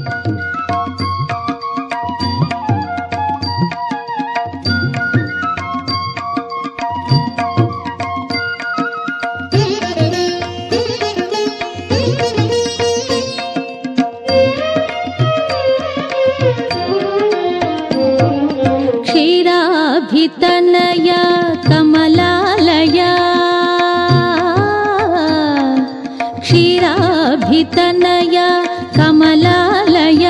क्षीराभितनय कमलालय क्षीराभितनय कमलालय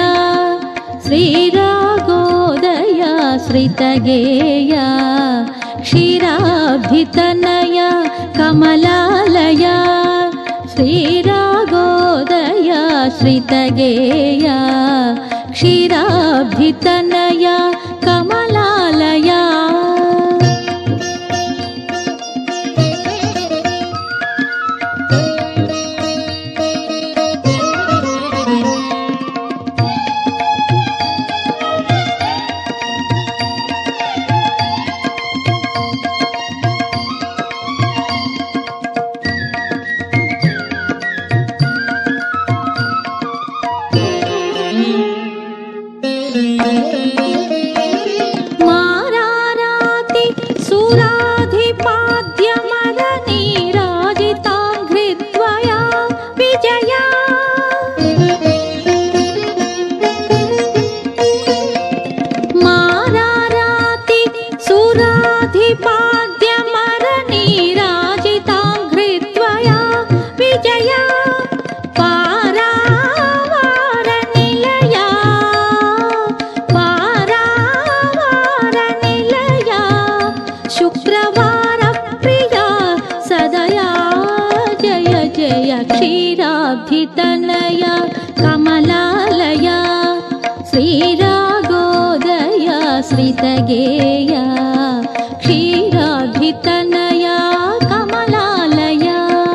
श्रीरागोदय श्रितगेय क्षीराभितनय कमलालय श्रीरागोदय श्रितगेय क्षीराभितनय कमलालय माराराति सुराधिपाद्यमरनीराजिताङ्घ्रिद्वया विजया माराराति सुराधिपाद्यमरनीराजिताङ्घ्रिद्वया विजया शुक्रवार प्रिया सदया जय जय क्षीराभितनय कमलालय श्रीरागोदय श्रितगेय क्षीराभितनय कमलालय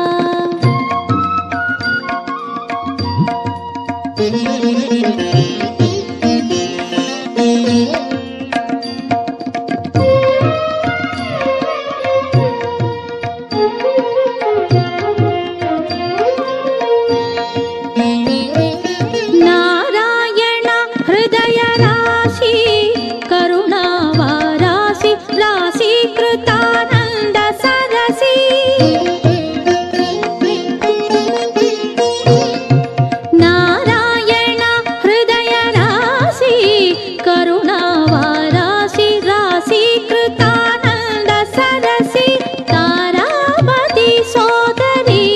नारायण हृदय राशि करुणावारासि राशि कृतानंद सरसि नारायण हृदय राशि करुणावारासि राशि कृतानंद सरसि तारावती सोदरी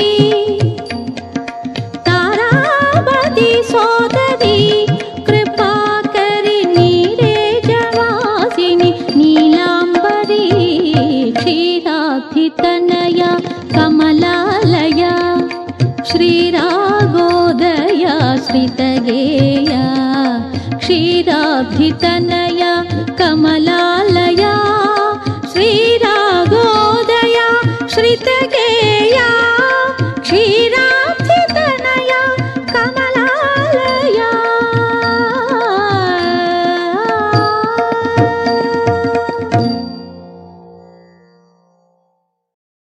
सोदरी कृपाकरि नीरेजवासिनि नीलांबरी क्षीराभितनय कमलालय श्रीरागोदय श्रितगेय क्षीराभितनय